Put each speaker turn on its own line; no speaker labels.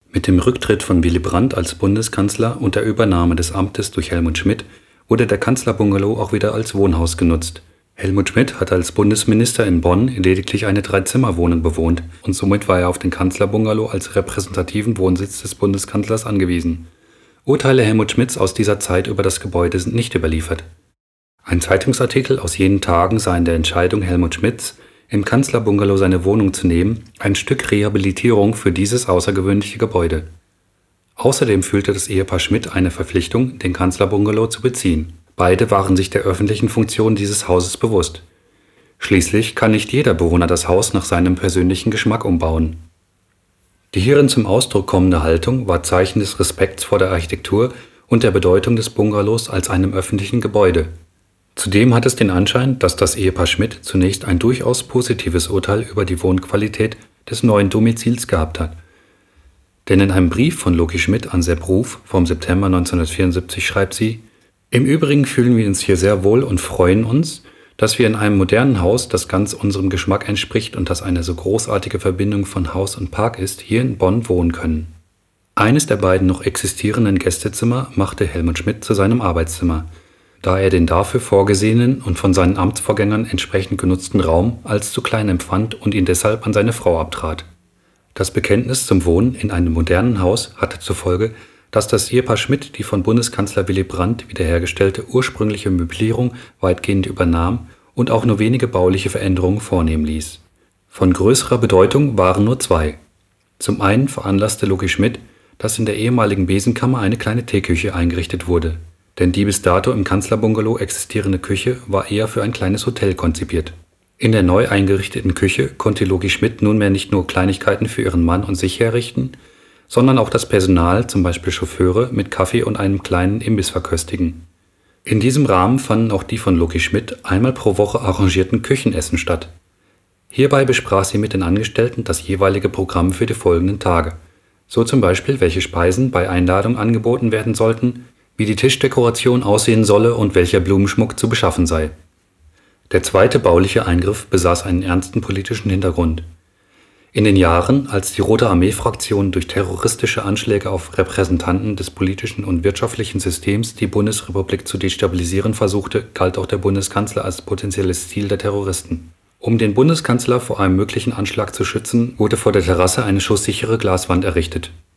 Mit dem Rücktritt von Willy Brandt als Bundeskanzler und der Übernahme des Amtes durch Helmut Schmidt wurde der Kanzlerbungalow auch wieder als Wohnhaus genutzt. Helmut Schmidt hatte als Bundesminister in Bonn lediglich eine Dreizimmerwohnung bewohnt und somit war er auf den Kanzlerbungalow als repräsentativen Wohnsitz des Bundeskanzlers angewiesen. Urteile Helmut Schmidts aus dieser Zeit über das Gebäude sind nicht überliefert. Ein Zeitungsartikel aus jenen Tagen sah in der Entscheidung Helmut Schmidts, im Kanzlerbungalow seine Wohnung zu nehmen, ein Stück Rehabilitierung für dieses außergewöhnliche Gebäude. Außerdem fühlte das Ehepaar Schmidt eine Verpflichtung, den Kanzlerbungalow zu beziehen. Beide waren sich der öffentlichen Funktion dieses Hauses bewusst. Schließlich kann nicht jeder Bewohner das Haus nach seinem persönlichen Geschmack umbauen. Die hierin zum Ausdruck kommende Haltung war Zeichen des Respekts vor der Architektur und der Bedeutung des Bungalows als einem öffentlichen Gebäude. Zudem hat es den Anschein, dass das Ehepaar Schmidt zunächst ein durchaus positives Urteil über die Wohnqualität des neuen Domizils gehabt hat. Denn in einem Brief von Loki Schmidt an Sepp Ruf vom September 1974 schreibt sie: Im Übrigen fühlen wir uns hier sehr wohl und freuen uns, dass wir in einem modernen Haus, das ganz unserem Geschmack entspricht und das eine so großartige Verbindung von Haus und Park ist, hier in Bonn wohnen können. Eines der beiden noch existierenden Gästezimmer machte Helmut Schmidt zu seinem Arbeitszimmer, da er den dafür vorgesehenen und von seinen Amtsvorgängern entsprechend genutzten Raum als zu klein empfand und ihn deshalb an seine Frau abtrat. Das Bekenntnis zum Wohnen in einem modernen Haus hatte zur Folge, dass das Ehepaar Schmidt die von Bundeskanzler Willy Brandt wiederhergestellte ursprüngliche Möblierung weitgehend übernahm und auch nur wenige bauliche Veränderungen vornehmen ließ. Von größerer Bedeutung waren nur zwei. Zum einen veranlasste Loki Schmidt, dass in der ehemaligen Besenkammer eine kleine Teeküche eingerichtet wurde, denn die bis dato im Kanzlerbungalow existierende Küche war eher für ein kleines Hotel konzipiert. In der neu eingerichteten Küche konnte Loki Schmidt nunmehr nicht nur Kleinigkeiten für ihren Mann und sich herrichten, sondern auch das Personal, zum Beispiel Chauffeure, mit Kaffee und einem kleinen Imbiss verköstigen. In diesem Rahmen fanden auch die von Loki Schmidt einmal pro Woche arrangierten Küchenessen statt. Hierbei besprach sie mit den Angestellten das jeweilige Programm für die folgenden Tage, so zum Beispiel, welche Speisen bei Einladung angeboten werden sollten, wie die Tischdekoration aussehen solle und welcher Blumenschmuck zu beschaffen sei. Der zweite bauliche Eingriff besaß einen ernsten politischen Hintergrund. In den Jahren, als die Rote Armee-Fraktion durch terroristische Anschläge auf Repräsentanten des politischen und wirtschaftlichen Systems die Bundesrepublik zu destabilisieren versuchte, galt auch der Bundeskanzler als potenzielles Ziel der Terroristen. Um den Bundeskanzler vor einem möglichen Anschlag zu schützen, wurde vor der Terrasse eine schusssichere Glaswand errichtet.